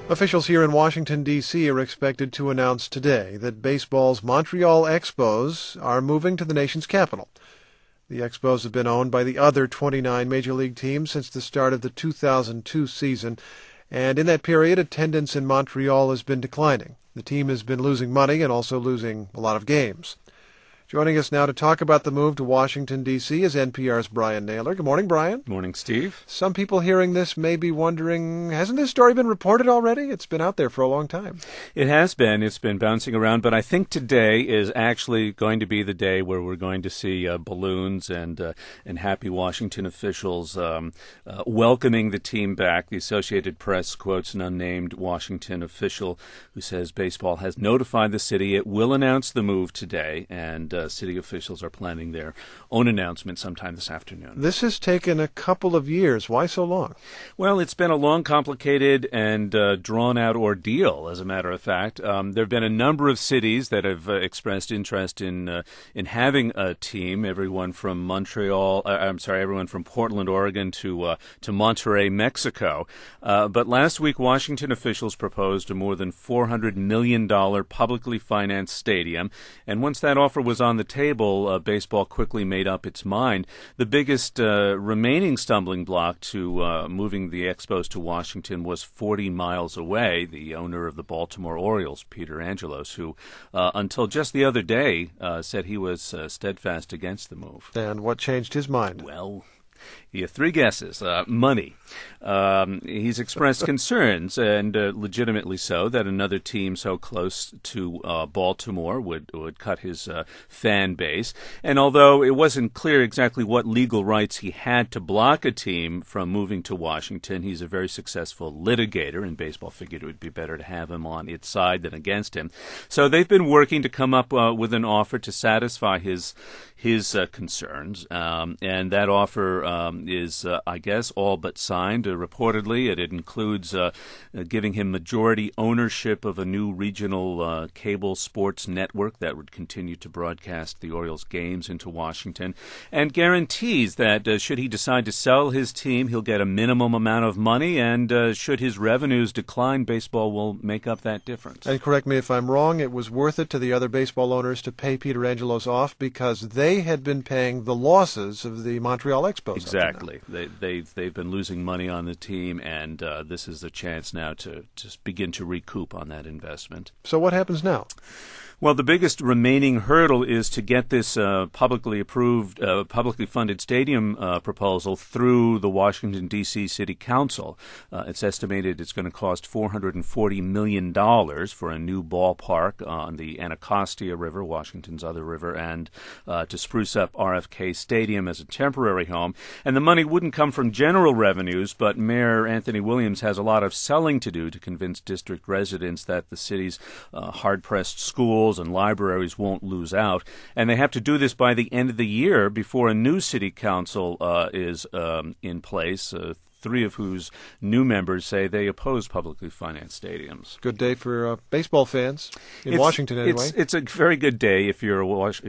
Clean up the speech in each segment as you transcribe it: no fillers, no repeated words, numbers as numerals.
Officials here in Washington, D.C. are expected to announce today that baseball's Montreal Expos are moving to the nation's capital. The Expos have been owned by the other 29 Major League teams since the start of the 2002 season, and in that period, attendance in Montreal has been declining. The team has been losing money and also losing a lot of games. Joining us now to talk about the move to Washington, D.C. is NPR's Brian Naylor. Good morning, Brian. Morning, Steve. Some people hearing this may be wondering, hasn't this story been reported already? It's been out there for a long time. It has been. It's been bouncing around, but I think today is actually going to be the day where we're going to see balloons and happy Washington officials welcoming the team back. The Associated Press quotes an unnamed Washington official who says baseball has notified the city it will announce the move today, and city officials are planning their own announcement sometime this afternoon. This has taken a couple of years. Why so long? Well, it's been a long, complicated, and drawn-out ordeal, as a matter of fact. There have been a number of cities that have expressed interest in having a team. Everyone from Portland, Oregon to Monterrey, Mexico. But last week, Washington officials proposed a more than $400 million publicly financed stadium, and once that offer was on the table, baseball quickly made up its mind. The biggest remaining stumbling block to moving the Expos to Washington was 40 miles away. The owner of the Baltimore Orioles, Peter Angelos, who until just the other day said he was steadfast against the move. And what changed his mind? Well, you have three guesses. Money. He's expressed concerns, and legitimately so, that another team so close to Baltimore would cut his fan base. And although it wasn't clear exactly what legal rights he had to block a team from moving to Washington, he's a very successful litigator, and baseball figured it would be better to have him on its side than against him. So they've been working to come up with an offer to satisfy his concerns, and that offer is, I guess, all but signed. Reportedly, it includes giving him majority ownership of a new regional cable sports network that would continue to broadcast the Orioles games into Washington, and guarantees that should he decide to sell his team, he'll get a minimum amount of money, and should his revenues decline, baseball will make up that difference. And correct me if I'm wrong, it was worth it to the other baseball owners to pay Peter Angelos off because they had been paying the losses of the Montreal Expos. Exactly. They've been losing money on the team, and this is the chance now to just begin to recoup on that investment. So what happens now? Well, the biggest remaining hurdle is to get this publicly approved, publicly funded stadium proposal through the Washington, D.C. City Council. It's estimated it's going to cost $440 million for a new ballpark on the Anacostia River, Washington's other river, and to spruce up RFK Stadium as a temporary home. And the money wouldn't come from general revenues, but Mayor Anthony Williams has a lot of selling to do to convince district residents that the city's hard-pressed schools and libraries won't lose out, and they have to do this by the end of the year before a new city council is in place, three of whose new members say they oppose publicly financed stadiums. Good day for baseball fans in Washington, anyway. It's a very good day if you're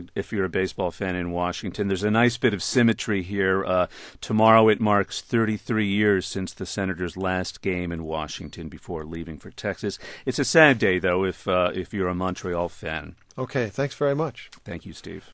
a baseball fan in Washington. There's a nice bit of symmetry here. Tomorrow it marks 33 years since the Senators' last game in Washington before leaving for Texas. It's a sad day, though, if you're a Montreal fan. Okay, thanks very much. Thank you, Steve.